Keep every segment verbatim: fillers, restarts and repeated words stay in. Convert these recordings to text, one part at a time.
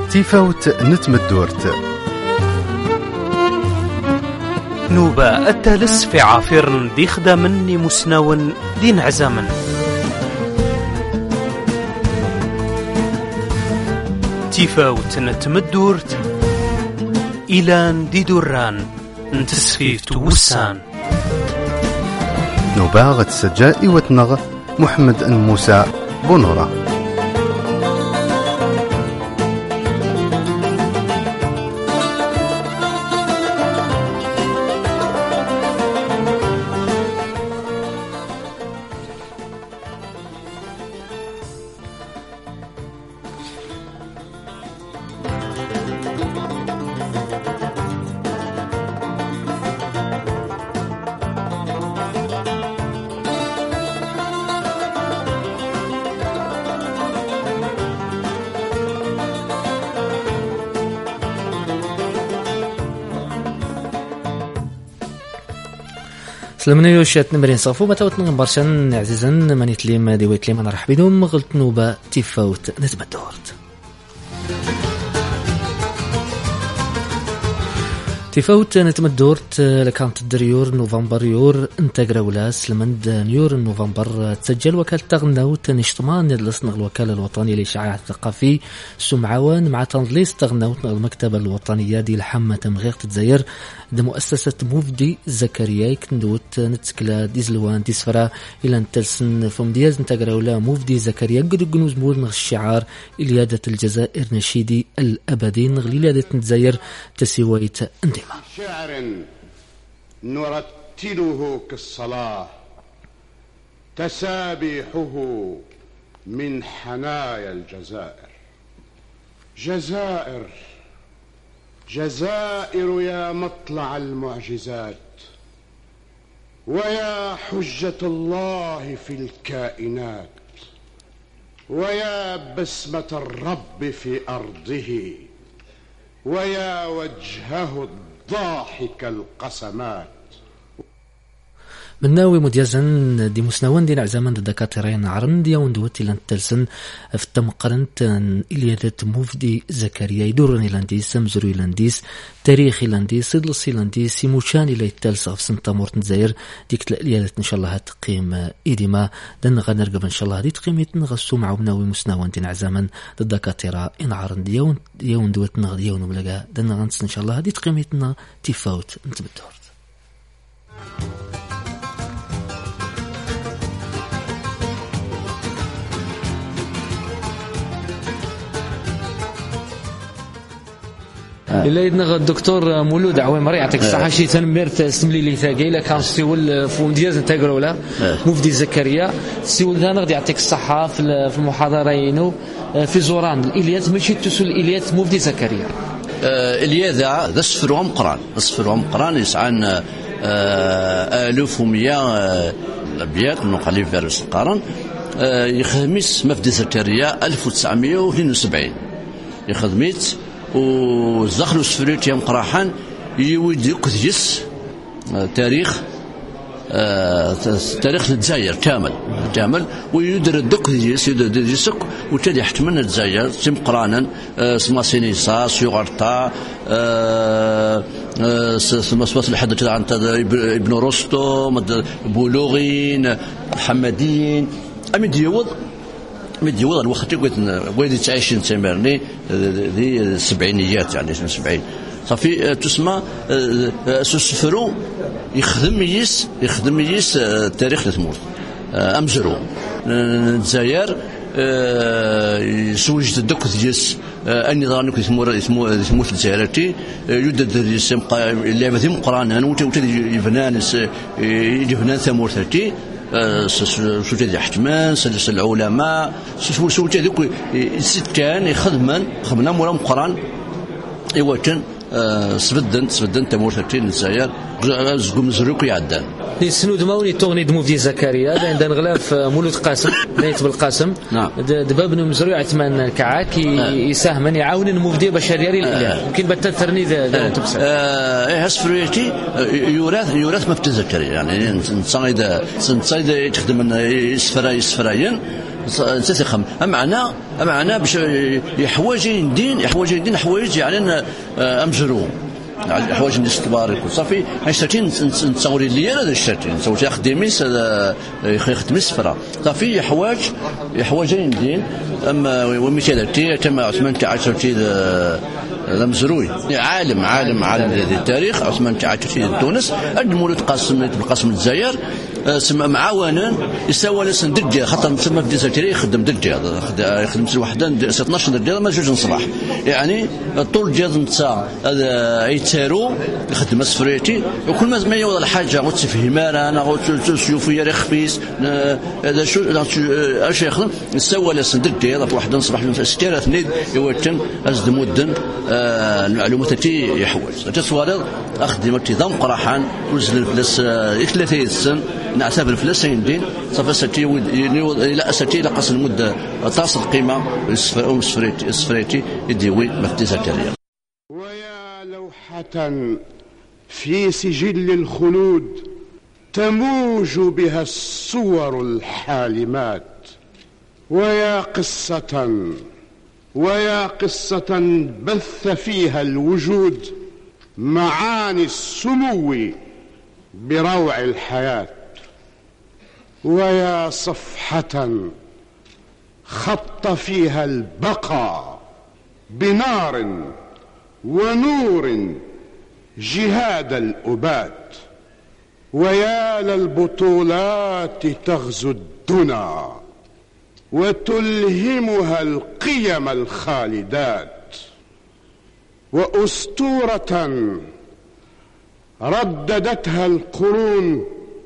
تيفوت نتمدورت نوبة التالس في عافير دي خدامني مسنون دين عزامن تيفوت نتمدورت إلان دي دوران نتسفيف توسان نوبة غتسجاء وتنغ محمد أن موسى بونورا. سلمنا يوشات نمرين صافو ما توتنا برشان عزيزا ماني تليم ديويت ليم انا رحب بكم غلط نوبه تيفوت نتمدورت تيفوت نتمدورت لكانت الدريور نوفمبر يور انتقرا ولا سلمند نيور نوفمبر تسجل وكالة تغناوت نشطمان لصنغ الوكالة الوطنية للإشعاع الثقافي سمعوان مع تنظليس تغناوت المكتبة الوطنية دي الحمة تمغير تتزاير دي مؤسسة موفدي زكريا كندوت نتسكلا ديزلوان ديسفرا إلى نتلسن فمدياز انتقرا ولا موفدي زكريا قد قنوز مور نغ الشعار إليادة الجزائر نشيدي الأبدي نغ إليادة نتزاير تسيويت اندما شعر نرتله كالصلاة تسابيحه من حنايا الجزائر. جزائر جزائر يا مطلع المعجزات ويا حجة الله في الكائنات ويا بسمة الرب في أرضه ويا وجهه الضاحك القسمات. من ناوي مديازن دي مسنوان دي نعزمان الدكاترين عرن دي وندوت إلى التلسن في التمقرنت إليادة موفدي زكريا يدورن إلانديس سمزرو إلانديس تاريخ إلانديس إدلس إلانديس يموشان إلى التلس في سنتا مورتن زاير ديك الإليادة إن شاء الله هتقيم إيديما دن غنرقب إن شاء الله هدي تقيم يتنغسو مع مناوي مسنوان دي نعزمان الدكاترة إن عرن دي وندوت نغ دي ونملقا دن غنس إن شاء الله هدي تقيم يتنا تيفاوت نتبدور. إلا يدنا الدكتور مولود عوام مري يعطيك الصحة شي تنميرت سملي لي ثاقي لا كان سيول فوندياز نتاقرا ولا مفدي زكريا سيول ذا نغدي يعطيك الصحة في المحاضرين في زوران الإليات ماشي تسول الإليات مفدي زكريا. الإليات ذا سفرهم قران سفرهم قران يسعان ألف ومية الأبيات من قليل فارس القرن يخدميس مفدي زكريا ألف وتسعمية واثنين وسبعين يخدميت وزخلوا سفريت يوم قراحان يود يقدس تاريخ آه تاريخ الجزائر كامل كامل ويدر الدقديس يدر يسك وتدي حتمن الجزائر تم قرانا آه سما سينيسا سيغرتا آه آه سما سما الحد كذا عن ابن رستم بولوغين محمدين أمد يوض مدي وضع الوقت قلت ويدي تعيشين تمرني ذي السبعينيات يعني سبعين صافي تسمى سفرو يخدم يس يخدم يس تاريخ الثمور أمزرو الجزائر سويت الدك ديس النظام كي ثمور ثمور ثمور الجزائرتي يدد الاسم اللعبة ذي مقرانا وتدي يفنان يفنان ثمور ثرتي سوتي حتمان سلس العلماء سوتي ذوك الست كان يخدمن خدمنا مولا مقران ايوا كان سبدن سبدن تمور ثلاثين الجزائر زقوم زروك يعدان السنود ماولي تغني دمو في زكريا عند غلاف مولود قاسم نيت بالقاسم نعم دباب بن مزروع عثمان كعاك يساهم يعاون المفدي بشرياري الاله يمكن بتثرني ذا تبصر اه هسفريتي يورث يورث مفتي زكريا يعني نصايد نصايد تخدم يسفرا يسفراين تثخم أمعنا أمعنا باش يحواج يدين يحواج يدين حوايج يعني أمجرو حوايج ندير تبارك وصافي حيشتين نتصوري لي انا هذا الشتين نتصوري خديميس هذا يخدم سفره صافي حوايج حوايج ندين اما ومثال تي تما عثمان تاع عشرتي هذا مزروي عالم عالم عالم التاريخ عثمان تاع عشرتي تونس المولود قاسم بالقاسم الجزائر سما معاونا يساوى لسن دجا خاطر تسمى في الجزائر يخدم دجا يخدم سي وحده اثناش دجا ما جوج نصباح يعني طول جاز نتا هذا يتارو يخدم سفريتي وكل ما ما يوضع الحاجه غتفهمها انا غتشوفي راه خفيس هذا شو اش يخدم يساوى لسن دجا في وحده نصباح ستة اثنين يوتن ازد مدن المعلومات تي يحوج تصوير اخدم ارتضام قراحان وزن الفلس ثلاثه سن نعتبر فلسين دين صافي ستي لا ستي لقص المده طاس القيمه السفريتي السفريتي يديوي مفتيزه كريه. ويا لوحة في سجل الخلود تموج بها الصور الحالمات، ويا قصة ويا قصة بث فيها الوجود معاني السمو بروع الحياة، ويا صفحة خط فيها البقاء بنار ونور جهاد الأبات، ويا للبطولات تغزو الدنا وتلهمها القيم الخالدات، وأسطورة رددتها القرون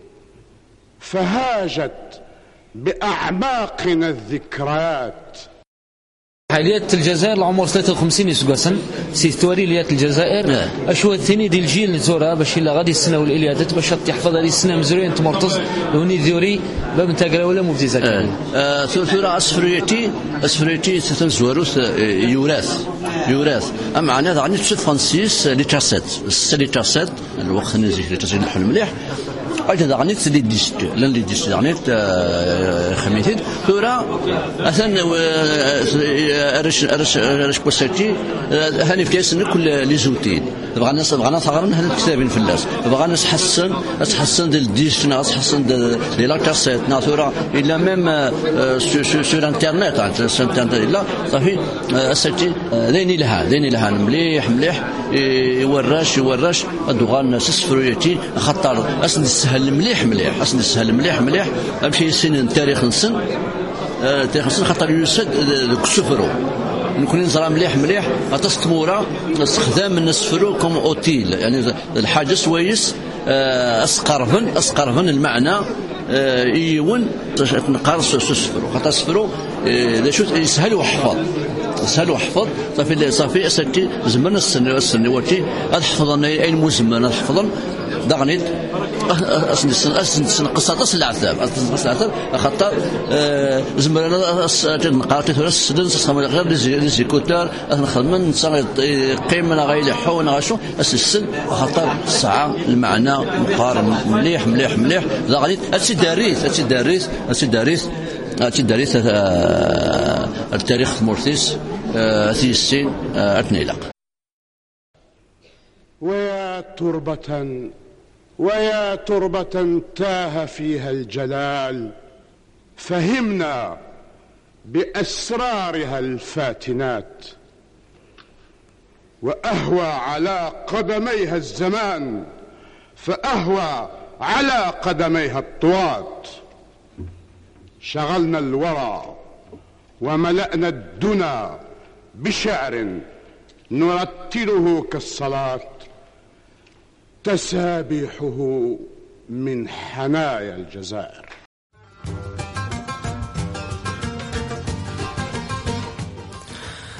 فهاجت بأعماقنا الذكريات. حالية الجزائر العمر ثلاثة وخمسين يسقسن سي تواريليات الجزائر اشوا الثاني ديال الجيل نزورها باش الا غادي يسناو الاليادات باش تحفظ هذه السنه مزروين تمرتز لوني ذوري باب نتاقرا ولا مفتي زكي اه ثورة اسفريتي اسفريتي تنزوروث يوراث يوراث ام معناها غادي تشد فرانسيس لي تاسات لي تاسات الوقت نزيك لي تاسات الحلم مليح أجد غنيت لي ديسك لان لي ديسك غنيت خميتين ثورة أثن رش رش رش بوساتي هاني في كاس كل لي زوتين بغانا بغانا صغرنا هاد الكتابين في الناس بغانا نحسن نحسن ديال الديسك نحسن ديال لا كاسيت ثورة إلا ميم سور انترنت سور انترنت إلا صافي أساتي ديني لها ديني لها مليح مليح يوراش يوراش الدغان سفرويتي خطر أسن السهل مليح مليح أسن السهل مليح مليح أمشي سن تاريخ نسن تاريخ نسن خطر يسد كسفرو نكون نزرع مليح مليح أتستمورا استخدام النسفرو كم أوتيل يعني الحاجة سويس أسقرفن أسقرفن المعنى يون نقارس سفرو خطر سفرو ذا شو يسهل وحفظ سهل وحفظ صافي صافي أساتي زمن السنة السنة واتي أحفظنا أي المزمن أحفظن دغنيت أسن السن أسن السن قصة أصل العذاب أصل العذاب خطر زمرنا نقارت ثلاث سنين سخمنا غير ليزيكوتار نخدم نصير قيمنا غير حون غاشو أسن السن خطر الساعة المعنى مقارن مليح مليح مليح دغنيت أسي داريث أسي داريث أسي داريث أسي داريث التاريخ مورثيس أسي السين أتنيلق. ويا تربة ويا تربة تاه فيها الجلال فهمنا بأسرارها الفاتنات، وأهوى على قدميها الزمان فأهوى على قدميها الطوات، شغلنا الورى وملأنا الدنا بشعر نرتله كالصلاة تسابيحه من حنايا الجزائر.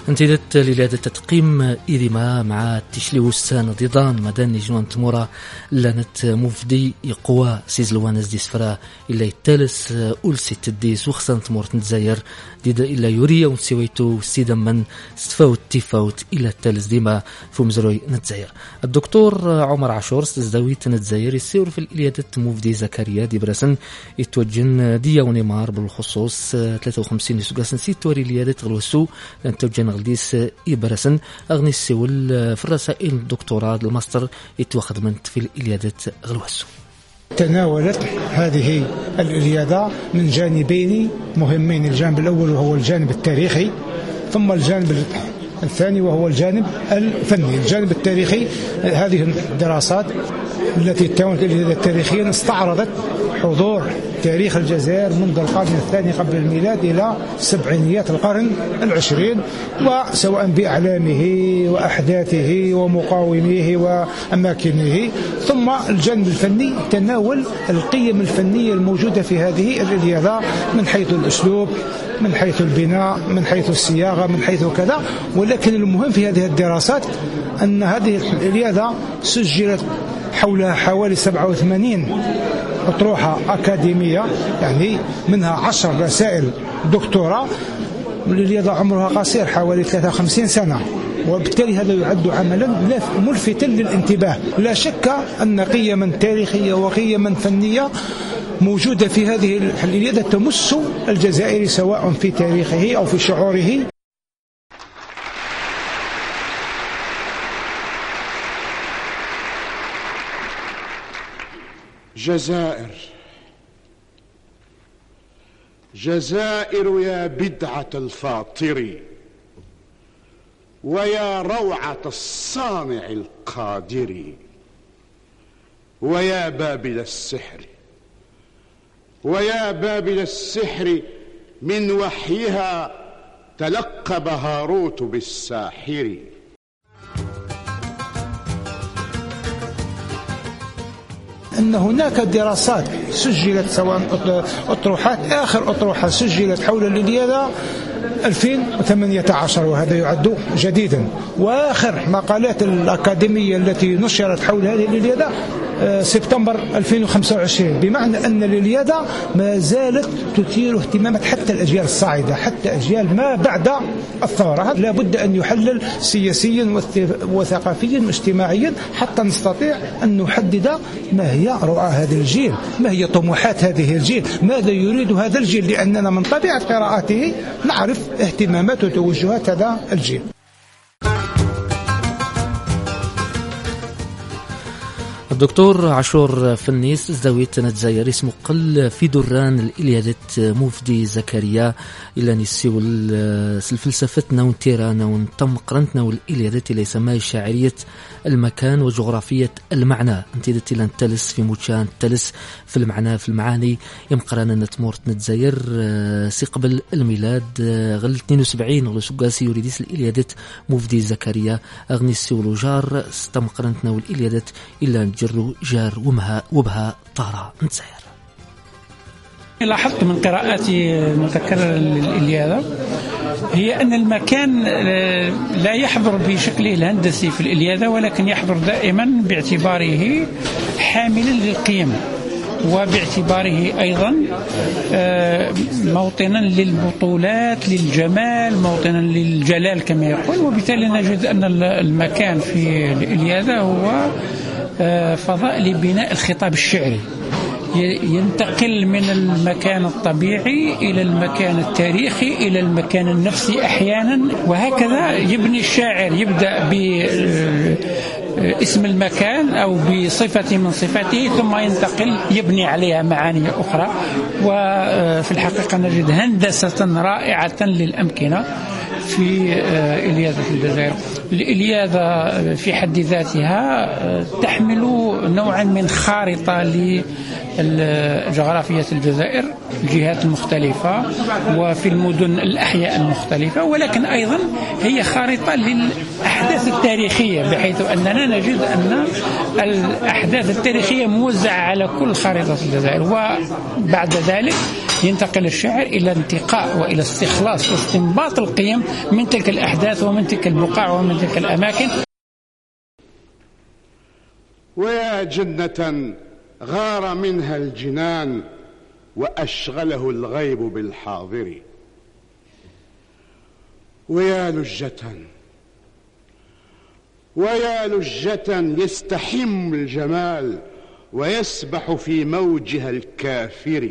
انتدت لليادة تقييم إذما مع تشليوس نضيضان مدان جنوان تمورا لانت مفدي يقوى سيزلوان ازدي سفرا إلا يتالس أولسي تديس وخصان تمورت نتزاير ديدا إلا يوريا ونسويتو سيدا من ستفاوت تيفاوت إلا التالس ديما فمزروي نتزاير. الدكتور عمر عاشور ستزداويت نتزاير يسير في الإليادة مفدي زكريا دي برسن يتوجن ديا ونيمار بالخصوص ثلاثة وخمسين سوغاسن سيتوري الإليادة غلوسو لان توجن غلديس إبرسن أغني السيول في الرسائل الدكتوراه الماستر يتواخد من في الإليادة غلوسو. تناولت هذه الإليادة من جانبين مهمين، الجانب الأول وهو الجانب التاريخي، ثم الجانب الثاني وهو الجانب الفني. الجانب التاريخي هذه الدراسات التي تناولت الإليادة التاريخية استعرضت حضور تاريخ الجزائر منذ القرن الثاني قبل الميلاد إلى سبعينيات القرن العشرين، وسواء بأعلامه وأحداثه ومقاوميه وأماكنه. ثم الجانب الفني تناول القيم الفنية الموجودة في هذه الإليادة من حيث الأسلوب، من حيث البناء، من حيث الصياغة، من حيث كذا. ولكن المهم في هذه الدراسات أن هذه الإليادة سجلت حولها حوالي سبعة وثمانين أطروحة أكاديمية، يعني منها عشر رسائل دكتوراه. الإليادة عمرها قصير حوالي ثلاثة وخمسين سنة، وبالتالي هذا يعد عملا ملفتا للانتباه. لا شك أن قيما تاريخية وقيما فنية موجودة في هذه الإليادة تمس الجزائر سواء في تاريخه أو في شعوره. جزائر جزائر يا بدعة الفاطر، ويا روعة الصانع القادر، ويا بابل السحر، ويا بابل السحر من وحيها تلقب هاروت بالساحر. أن هناك دراسات سجلت سواء أطروحات، آخر أطروحة سجلت حول الإليادة ألفين وثمانية عشر وهذا يعد جديدا، وآخر مقالات الأكاديمية التي نشرت حول هذه الإليادة سبتمبر ألفين وخمسة وعشرين، بمعنى أن الإليادة ما زالت تثير اهتمامات حتى الأجيال الصاعدة، حتى أجيال ما بعد الثورة. لا بد أن يحلل سياسيا وثقافيا واجتماعيا حتى نستطيع أن نحدد ما هي رؤى هذا الجيل، ما هي طموحات هذه الجيل، ماذا يريد هذا الجيل، لأننا من طبيعة قراءاته نعرف اهتمامات وتوجهات هذا الجيل. الدكتور عاشور فنيس زاوية نتزاير اسمه قل في دران الإليادة مفدي زكريا إلا نسيو الفلسفتنا ونتيرانا ونتم قرنتنا والإليادة ليس ما شاعرية المكان وجغرافية المعنى. انتدت إلى نتلس في موتشان تلس في المعنى في المعاني يمقرانا نتمورت نتزاير سي قبل الميلاد غل اثنين وسبعين غل سقاسي يريديس الإليادة مفدي زكريا أغني السيولو جار ستم قرنتنا والإليادة إلا نجرو جار ومها وبها طارا نتزاير. لاحظت من قراءاتي المتكررة للإليادة هي أن المكان لا يحضر بشكله الهندسي في الإليادة، ولكن يحضر دائما باعتباره حاملا للقيم، وباعتباره أيضا موطنا للبطولات، للجمال، موطنا للجلال كما يقول. وبالتالي نجد أن المكان في الإليادة هو فضاء لبناء الخطاب الشعري، ينتقل من المكان الطبيعي إلى المكان التاريخي إلى المكان النفسي أحيانا، وهكذا يبني الشاعر، يبدأ باسم المكان أو بصفة من صفاته ثم ينتقل يبني عليها معاني أخرى. وفي الحقيقة نجد هندسة رائعة للأمكنة في إليادة الجزائر. الإليادة في حد ذاتها تحمل نوعا من خارطة لجغرافية الجزائر، الجهات المختلفة وفي المدن الأحياء المختلفة، ولكن أيضا هي خارطة للأحداث التاريخية، بحيث أننا نجد أن الأحداث التاريخية موزعة على كل خارطة الجزائر. وبعد ذلك ينتقل الشاعر إلى انتقاء وإلى استخلاص واستنباط القيم من تلك الأحداث ومن تلك البقاع ومن تلك الأماكن. ويا جنة غار منها الجنان وأشغله الغيب بالحاضر، ويا لجة ويا لجة يستحم الجمال ويسبح في موجها الكافر.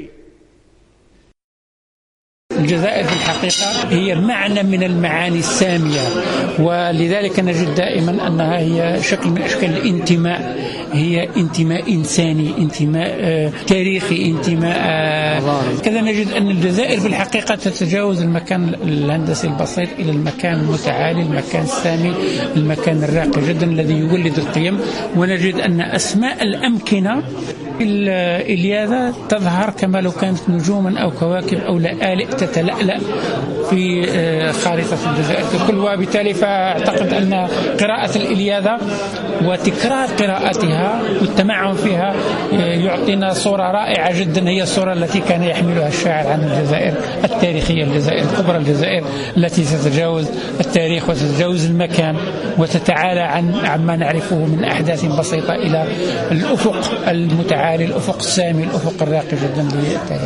الجزائر في الحقيقة هي معنى من المعاني السامية، ولذلك نجد دائما أنها هي شكل من أشكال الانتماء، هي انتماء إنساني، انتماء آه تاريخي، انتماء آه كذا. نجد أن الجزائر في الحقيقة تتجاوز المكان الهندسي البسيط إلى المكان المتعالي، المكان السامي، المكان الراقي جدا الذي يولد القيم. ونجد أن أسماء الأمكنة الإلياذة تظهر كما لو كانت نجوما أو كواكب أو لآلئ تتلألأ في خارطة الجزائر ككل. وبالتالي فأعتقد أن قراءة الإلياذة وتكرار قراءتها والتمعن فيها يعطينا صورة رائعة جدا، هي الصورة التي كان يحملها الشاعر عن الجزائر التاريخية، الجزائر الكبرى، الجزائر التي تتجاوز التاريخ وتتجاوز المكان وتتعالى عن عما نعرفه من أحداث بسيطة إلى الأفق المتعالي، الأفق السامي، الأفق الراقي جدا للتاريخ.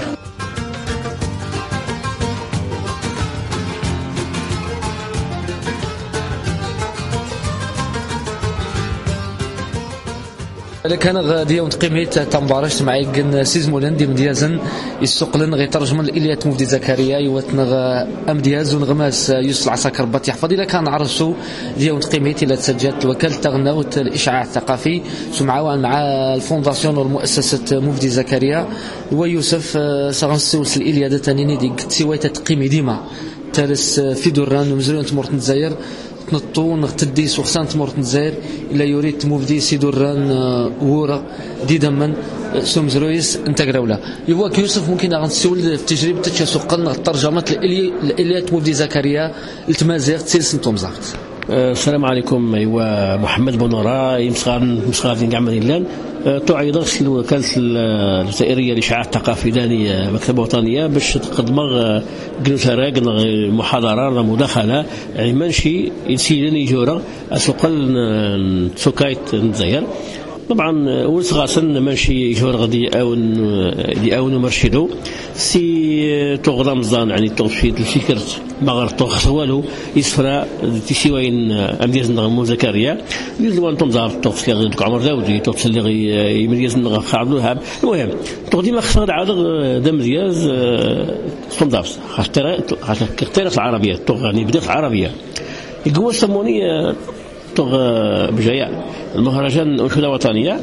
كان غادي ونتقيميت تنبارش معي كن سيز مولان دي مديازن يسوقلن غي ترجم الإليات مفدي زكريا يوتنغ أم دياز ونغماس يوصل عساكر بات يحفظ إلا كان عرسو دي ونتقيميت إلى تسجلت وكالة تغناوت الإشعاع الثقافي سمعوا مع الفونداسيون والمؤسسة مفدي زكريا ويوسف سغنسوس الإليات تانيني دي سويت تقيمي ديما تارس في دوران ومزرون تمرت نزاير نطون نغتديس وخسان تمرت نزاير إلا يريد مفدي سيدوران وورا دي دمن سومزرويس انت قراولا يواك يوسف ممكن غنسول في تجربة تشسوقنا ترجمة الإليات مفدي زكريا التمازيغ تسيلس نتومزاغت. السلام عليكم. ايوا محمد بونورا يمسغار مسغارين كاع مدينلان تعيض الوكالة الجزائرية للإشعاع الثقافي داني مكتبة وطنية باش تقدم جلوس راق محاضرة مداخلة يعني منشي يسيلن يجورا اسوقل سوكايت نزاير طبعا ولسغاسن ماشي يجور غادي ياون ياون مرشدو سي تو رمضان يعني توفيد الفكر مغرب تو والو يسفرا تيسيوين امديز نغمو زكريا يزلو ان تنظر توفي غير عمر داودي توفي اللي يميز نغ خالد الوهاب. المهم تو ديما خصنا عاد دم دياز صنداف خاطر خاطر العربيه تو غني بدات العربيه يقوى سموني بجاية المهرجان الأنشودة وطنية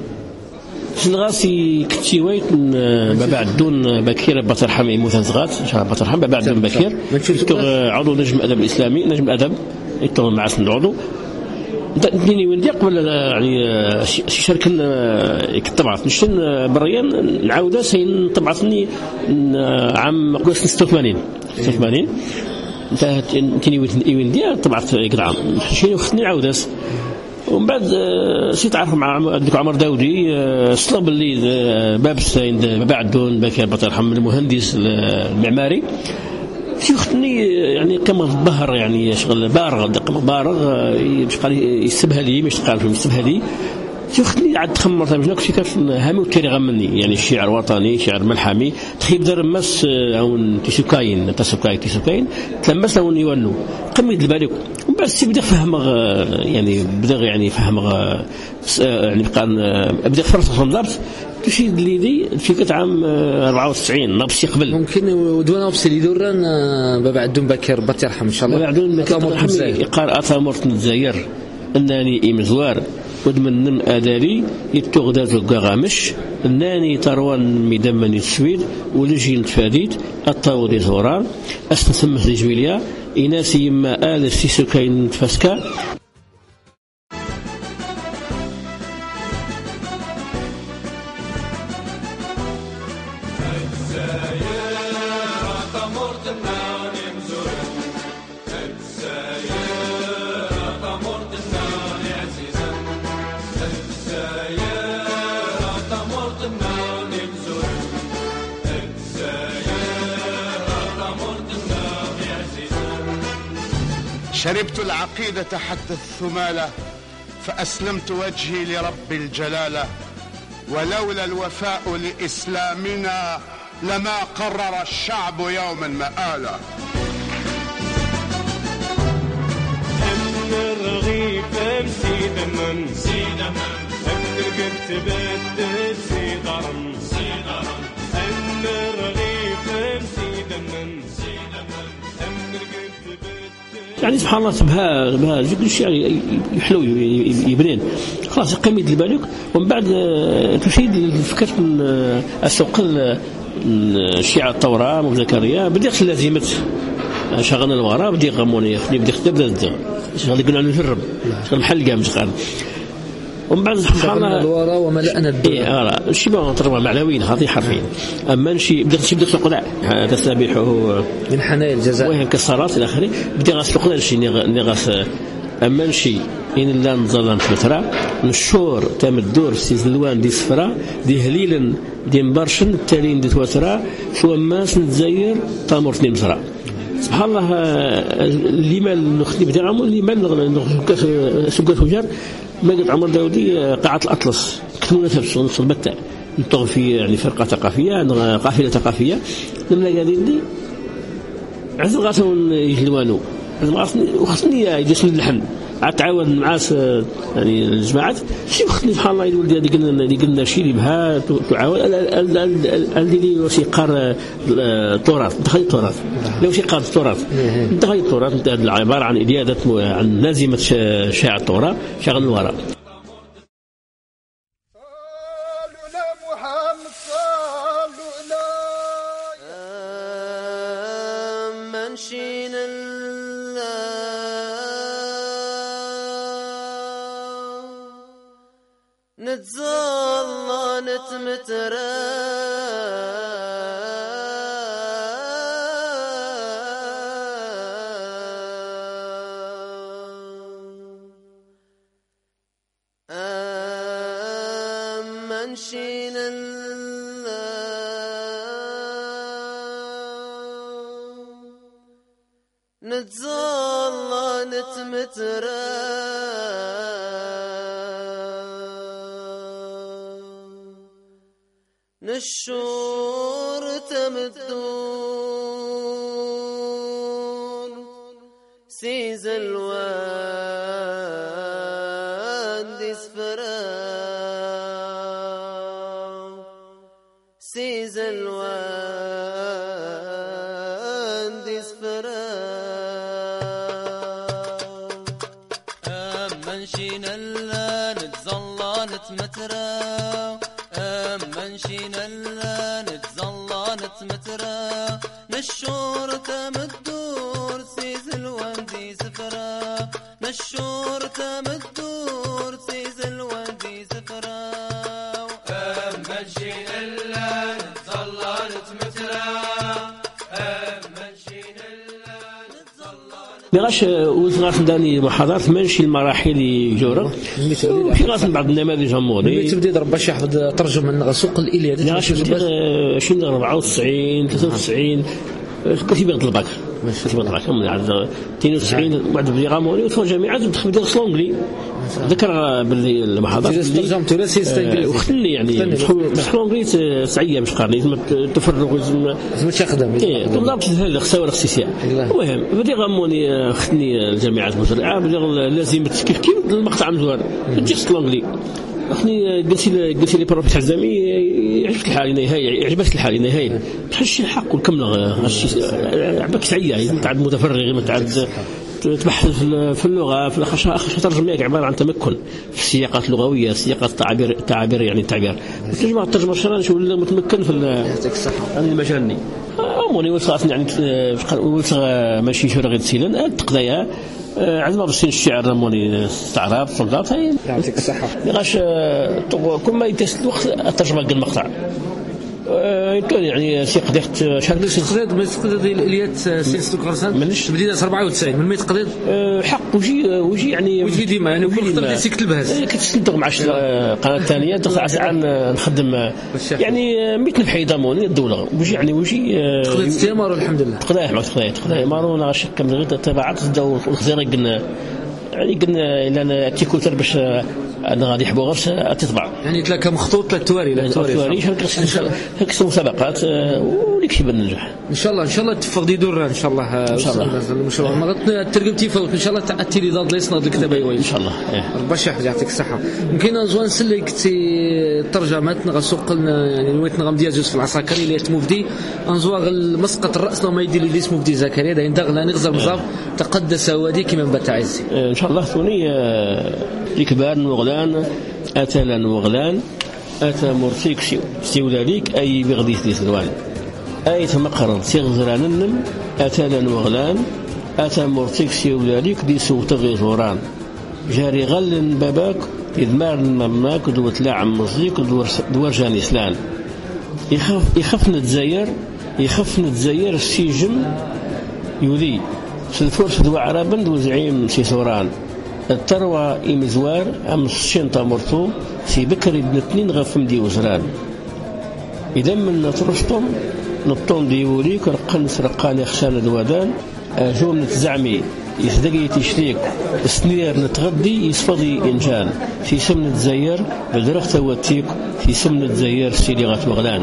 سنغاسي كتشيويت ما بعد دون بكير بطرحم مثلا زغات شهر بطرحم ما بعد دون بكير عضو نجم الأدب الإسلامي نجم الأدب يتوه مع سن العضو ديني وين دي قبل يعني شاركنا كطبعت نشتن بريان نعاودها سين طبعتني عام ستة وثمانين ستة وثمانين انتهت تيني وين دي طبعت قدعم شنو خدني عاودس ومن بعد سيت عارف مع عندك عمر داودي صلب اللي باب السين بعد دون بكر بطرحم المهندس المعماري شفتني يعني كما ظهر يعني شغل بارغ كما بارغ يبقى يسبها لي مش قال يسبها لي شفتني عاد تخمر تمجنك في كاف هامي وتيري غمني يعني الشعر وطني شعر ملحمي تخيب دار مس او تيسوكاين تسوكاي تيسوكاين تلمس لو يونو قميد البالك بس بدا فهم يعني بدا يعني فهم يعني بقى بدا فرصه صندرت تشيد لي دي في كت عام أربعة وتسعين نبسي قبل ممكن ودونا بسلي دوران بعد دون بكر بط يرحم ان شاء الله بعد دون بكر يقال اثامرت الجزائر انني امزوار ودمن اداري يتغدا زقاغامش انني تروان ميدمني السويد ولجين فاديت الطاودي زوران استسمح لجويليا إناسي يما آل السيسوكاين تفسكا الجزائر شربت العقيدة حتى الثمالة فأسلمت وجهي لرب الجلالة، ولولا الوفاء لإسلامنا لما قرر الشعب يوما مآلا. أمن الرغيف أمسي دمن أمن القد تبدد سيدرم أمن الرغيف أمسي دمن أمن القد تبدد. يعني سبحان الله بها بها كل شيء يحلو يبنين خلاص قيمة البالك، ومن بعد تشيد فكرة السوق الشيعة التوراة مذكرية بديت لازمة شغلنا الوراء بدي غموني يخلي بدي تبدا الدم شغل يقولوا نجرب شغل محل جامش قال. ومن بعد سبحان الله الوراء وملأنا الدنيا إيه اه شي ما ترى معلوين هذه حرفيا. اما شي بدي شي بدي تقلع تسابيحه من حنايا الجزاء وهي مكسرات الى اخره بدي غاس تقلع شي ني غاس. اما شي إن لا نظلم فترة نشور تام الدور سيزلوان دي سفرة دي هليلا دي مبرشن التالين دي تواترا شو ماس نتزاير تامور تنين مصرا. سبحان الله اللي ما نخدم بدي عمو اللي ما نخدم سوق الفجار ما قلت عمر داودي قاعة الأطلس كتبونا تفسون صلبتة نطغ في يعني فرقة ثقافية قافلة ثقافية لما قاعدين دي عز الغاسون يجلوانو وخصني يجلسون اللحن أتعاون مع يعني الجماعات شيء خصني سبحان الله يقول اللي قلنا اللي قلنا شيء اللي بها تعاون اللي وشي قار التراث دخل التراث لو شي قار التراث دخل التراث عبارة عن إديادة عن لازمة شاعر التوراة شغل الوراء. نتظل نتمترى أما نشينا نتظل نتمترى الشور تمدون سيز الوان دي سفرا سيز الوان دي سفرا أما نشينا لا نتظل نتمترى منشينا لا نتظل نتمترى نشور تمدور سيز الواندي سفرا نشور تمدور سيز الواندي سفرا منشينا لا نتظل نتمترى منشينا لا نتظل بغاش وزغاس داني محاضرات منشي المراحل جورة وفي غاس بعض النماذج هموري تبدي ضرب باش ياخذ ترجم من سوق الإلياد بغاش عشرين أربعة وتسعين ثلاثة وتسعين كتب الباك كتب الباك من عاد اثنين وتسعين بعد بدي غاموري وفي الجامعات دخل بدي سلونغلي ذكر باللي المحاضرات ترجم تونسي انجليزي وخلني يعني سلونغلي سعيه مش قارني لازم تفرغ لازم لازم تخدم ايه بالضبط هذا خساره الاختصاصيه. المهم بدي غاموني خدني الجامعات المزرعه بدي لازم كيف كيف المقطع مزوار تجي سلونغلي اخني قلت لي قلت لي بروفيسور حزامي يعجبك الحال هي يعجبك الحال هي تحشي الحق وكمل هالشيء عباك سعيه متعد متفرغ متعد تبحث في اللغه في الخشاء خشاء ترجمه عباره عن تمكن في السياقات اللغويه سياقات التعابير التعابير يعني التعبير ترجمه الترجمه الشرعيه شو متمكن في المجال اموني وصلت يعني وصل ماشي شو رغد سيلان تقضيها عندما بسين الشعر رموني استعراض صندات هاي يعطيك الصحة لغاش كل ما يتسل الوقت الترجمة قد المقطع يعني سي قدرت شحال قدرت ما تقدر ديال اليات سيستو كرسان مانيش بدينا أربعة وتسعين من ما تقدر حق وجي وجي يعني وجي ديما يعني وقت سكت البهز كتسلطوا مع القناه الثانيه دخل عن نخدم يعني ميت نبحي ضموني الدوله وجي يعني وجي تقدر تستمر الحمد لله تقدر ما تقدر تقدر مارو نغش كم غير تبعت الدور الخزيره قلنا يعني قلنا الا انا تيكوتر باش انا غادي يحبوا غير تطبع يعني تلاك مخطوط للتواري للتواري ان شاء الله هكذا مسابقات وليك شي بننجح ان شاء الله ان شاء الله تفضي دور ان شاء الله ان شاء الله ان شاء الله ما ترقب تيفوت ان شاء الله تعتي لي ضاد ليصناد الكتابه ايوا ان شاء الله ربي يحفظ يعطيك الصحه. يمكن زوان سلي كتي ترجمات نغسوق لنا يعني نويت نغم ديال جوز في العساكري اللي مفدي انزواغ المسقط الراس لو ما يدير لي اسمه مفدي زكريا داين دغلا نغزر مصاب تقدس وادي كما بات عزي ان شاء الله ثوني الكبار وغلان أتلا وغلان أتى مرتيك سيولاليك أي بغديث دي سلوان أي تمقرن سيغزران النم أتلا وغلان أتى مرتيك سيولاليك دي سوتغي زوران جاري غل باباك إذمار مماك دوت لاعم مصديك دوار جاني سلان يخاف يخاف نتزاير يخاف نتزاير السيجم يولي سلفورس دو عربا دو زعيم سيسوران التروى إمزوار أمس شنطة مرتو في بكر ابن اثنين غفم دي وزران إذا من نطرشتم نطون ديوليك رقان سرقان يخشان دوادان جوم نتزعمي يصدقي تشريك سنير نتغدي يصفضي إنجان في سم نتزير بدرخت واتيك في سم نتزير سيليغات وغلان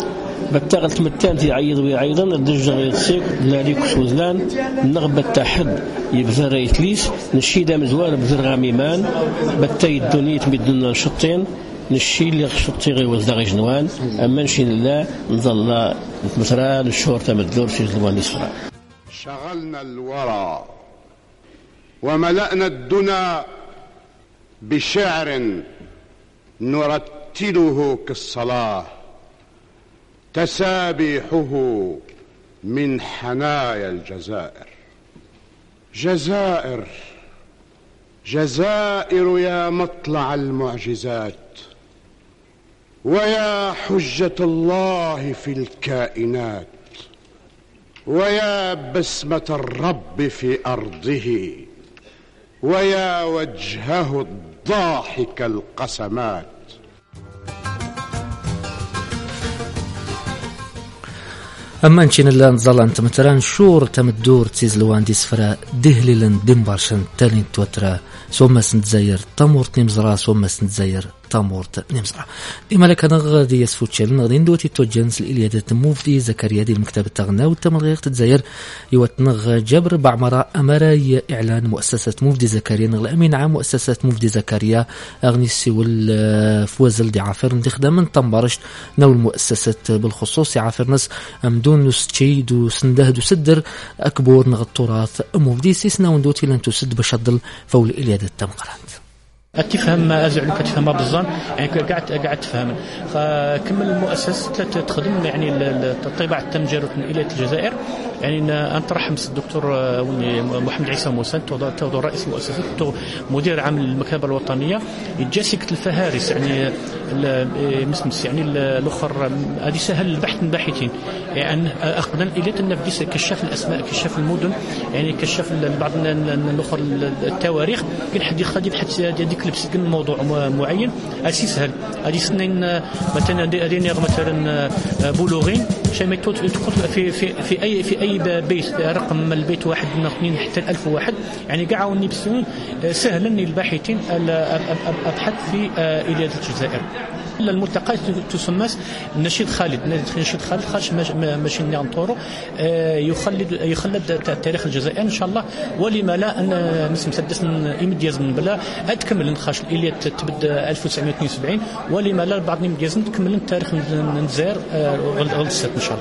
بتغلت متان تعيض ويعيضا الدجة يتصيق لاليك سوزلان النغبة تحد يبزر يتليس نشيدا مزوار بزر غاميمان بتاي الدنيت بدنا نشطين نشي اللي شطي غي وزدغي جنوان أما نشين الله نظل مثلا الشهور تمدلور في زلوان يسفر. شغلنا الورى وملأنا الدنا بشعر نرتله كالصلاة تسابيحه من حنايا الجزائر. جزائر جزائر يا مطلع المعجزات ويا حجة الله في الكائنات ويا بسمة الرب في أرضه ويا وجهه الضاحك القسمات. أما نشين الله نظل أنت مثلا شور تمدور تيز لوان دي سفرا دهللن دمبارشن تالين توترا سوما سنتزاير تامورت نمزرا سوما سنتزاير تامورت نمزرا إما لك أنا غادي يسفوتشل غادي ندوتي توجنس الإليادة موفدي زكريا دي المكتب التغنى والتمغير تتزاير يوتنغ جبر بعمرة أمرا إعلان مؤسسة موفدي زكريا نغلا أمين عام مؤسسة موفدي زكريا أغني السيول فوزل دي عافر ندخدم من طنبارشت نو المؤسسة بالخصوص عافر ناس أمدون نستشيد وسندهد وسدر أكبر نغ التراث موفدي سيسنا وندوتي لن تسد بشدل فول الإليادة التمقرات تفهم أزعل كتفهم بالظن يعني قاعد قاعد تفهم فكمل المؤسسة تخدم يعني الطباعة التمجير إلى الجزائر يعني أنت رحمت الدكتور محمد عيسى موسى تو رئيس المؤسسة تو مدير عام المكتبة الوطنية يجاسك الفهارس يعني مسمس يعني الأخر هذه سهل البحث من باحثين يعني أقدم إلى النفس كشاف الأسماء كشاف المدن يعني كشاف بعض الأخر التواريخ كل حد يخدم حتى ديك لبس كل موضوع معين أسي سهل هذه سنين مثلا ديني مثلا بلوغين شيء ما تقول في في في أي في أي بيت رقم البيت واحد من اثنين حتى الألف واحد يعني قاعوني بسهول سهل للباحثين أبحث في إليادة الجزائر. الملتقى تسمى نشيد خالد نشيد خالد خارج ماشي نانطورو يخلد يخلد تاريخ الجزائر ان شاء الله ولما لا ان نسم سدس يمدياز من بلا تكمل نخاش الإليات تبدا ألف وتسعمائة واثنين وسبعين ولما لا بعض يمدياز تكمل تاريخ الجزائر غلصت ان شاء الله.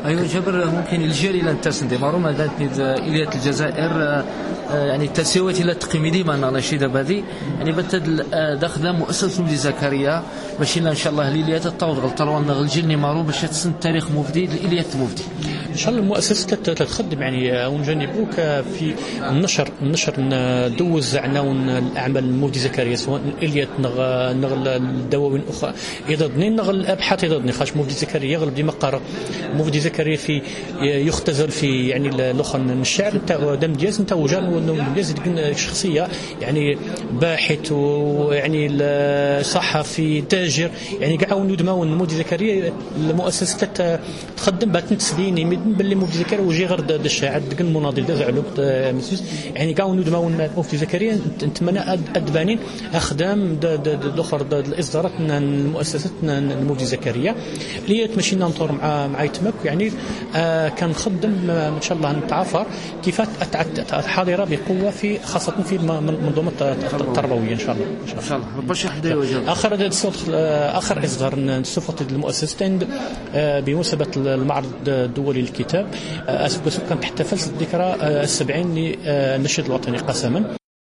أيوة جبر ممكن الجيل إلى تسند معرومة ذات إلية الجزائر يعني تسويت إلى تقييمي ما نشيد بدي يعني بتد داخل مؤسسة مدي زكريا باش إن شاء الله ليلية الطور غلطلوان الجيل معروف باش تسن تاريخ مفدي الإلية مفدي إن شاء الله المؤسسة تتخدم يعني ونجنبوك في النشر النشر ندوز عناون الأعمال المفدي زكريا سواء الإلية نغ نغل الدواوين أخرى يضدني نغل الأبحاث يضدني خاش مفدي زكريا يغلب ديما قرر مفدي زكريا في يختزل في يعني الأخر الشعر نتاع دم دياز نتاع وجان دياز شخصية يعني باحث ويعني صحفي تاجر يعني قاعد ندماون مفدي زكريا المؤسسة تخدم بات تسديني باللي مفدي زكريا وجي غير د الشاعر دق مناضل داز علوق مسوس يعني قاعد ندماون مفدي زكريا نتمنى ادبانين اخدام الاخر الاصدارات المؤسسات المفدي زكريا اللي تمشينا نطور مع مع يتمك يعني آه كان نخدم ان شاء الله نتعافر كيف حاضره بقوه في خاصه في المنظومه التربويه ان شاء الله ان شاء الله ربي يشرح لي اخر اخر اصدار نستفط المؤسستين آه بمناسبه المعرض الدولي للكتاب آه كان تحتفل الذكرى السبعين للنشيد الوطني قسما.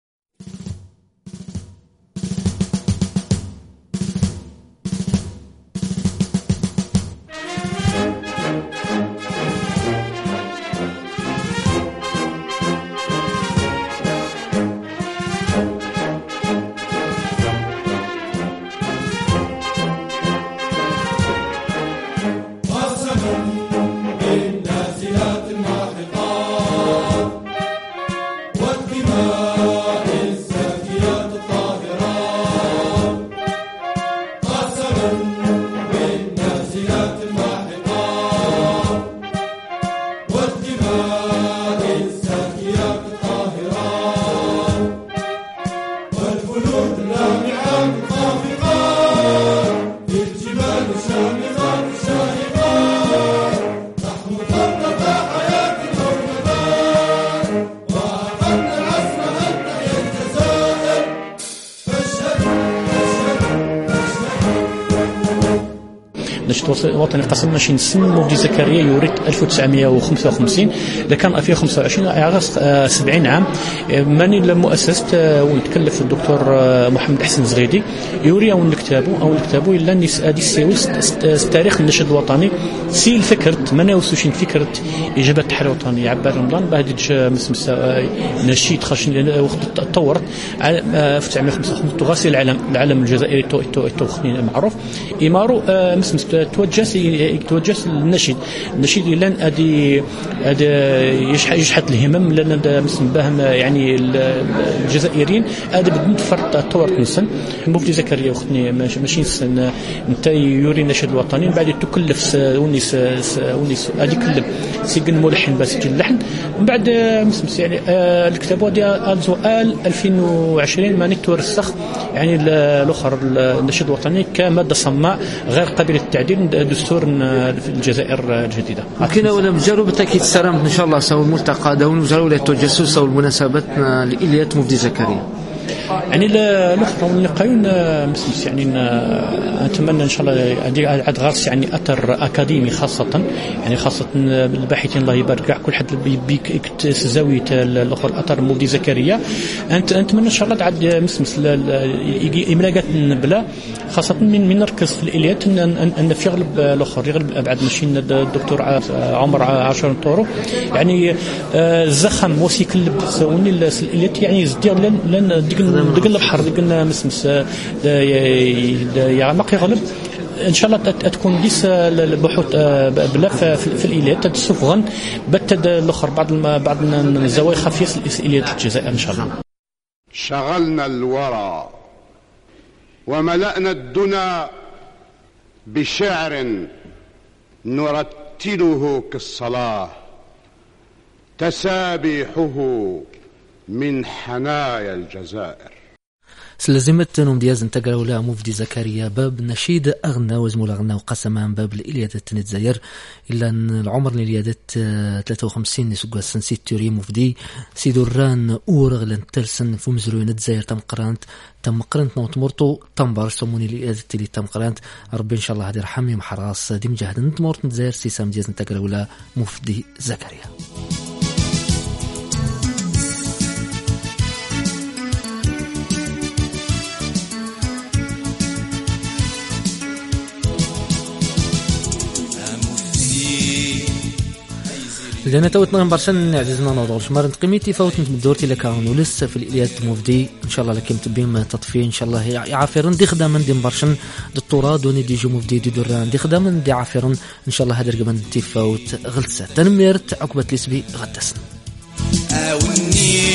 وطني قسم ماشي نسم مفدي زكريا يوريت ألف وتسعمائة وخمسة وخمسين لكان ألفين وخمسة وعشرين أغسطس سبعين عام ماني المؤسسة ونتكلف الدكتور محمد حسن زغيدي يوري أو نكتابه أو نكتابه إلا نس أدي سيوس تاريخ النشيد الوطني سي الفكرة ماني وسوشين فكرة إجابة التحرير الوطني عبر رمضان بعد مسمس نشيد خش وقت تطورت في ألف وتسعمائة وخمسة وخمسين تغاسل العالم العالم الجزائري تو تو تو معروف إمارو مسمس توجه توجه النشيد النشيد لان ادي ادي يشحت الهمم لان مسم باهم يعني الجزائريين ادي بدون فرط تطور نسن مفدي زكريا وختني ماشي نسن انت يوري النشيد الوطني من بعد تكلف ونيس ونيس ادي كلف سجن ملحن بس سجل اللحن من بعد مسم يعني الكتاب ودي ال ألفين وعشرين ما نتورسخ يعني الاخر النشيد الوطني كماده صماء غير قابل للتعديل دستور في الجزائر الجديده. لكن ولا مجرب بالتاكيد سلام ان شاء الله سووا الملتقى دون وزارة ولا التجسس او المناسبات لإليات مفدي زكريا. يعني الاخرى واللقايون مسمس يعني اتمنى ان شاء الله عاد غارس يعني اثر اكاديمي خاصه يعني خاصه الباحثين الله يبارك كل حد بيك زاويه الاخر اثر مفدي زكريا انت نتمنى ان شاء الله عاد مسمس يجي املاقات بلا خاصه من من نركز في الاليات ان في يغلب الاخر يغلب الابعاد ماشي الدكتور عمر عاشور طورو يعني الزخم وسيكل سوني الاليات يعني يزدير لان دق البحر دقنا مسمس يا ماك يغلب ان شاء الله تكون ديس البحوث بلا في الاليات تسفغن بتد الاخر بعض بعض الزوايا خفيه في الاليات الجزائر ان شاء الله. شغلنا الورى وملأنا الدنا بشعر نرتله كالصلاة تسابيحه من حنايا الجزائر. سلزمت نوم دياز انتقل ولا مفدي زكريا باب نشيد أغنى وزمول أغنى وقسما باب الإليادة نتزاير إلا أن العمر الإليادة ثلاثة وخمسين نسقوا السنسيت توري مفدي سيدوران أورغ لنتلسن فمزرو نتزاير تم قرانت تم قرنت نوت مرتو تم بارسموني الإليادة اللي تم قرانت ربي إن شاء الله هذه رحمي محراس دي مجاهد نتمورت نتزاير سيسام دياز انتقل ولا مفدي زكريا. لأن توت نغم برشان عزيزنا نوضغل شمار قيمتي فوت مدورتي لكاون ولسه في الإليات مفدي إن شاء الله لكم تبين تطفي إن شاء الله يعافرن دي خدامن دي مبرشن دكتوراه دوني دي جو مفدي دي دران دي خدامن دي عافرن إن شاء الله هذا رقمن تفوت غلسة تنميرت عقبة لسبي غدسن.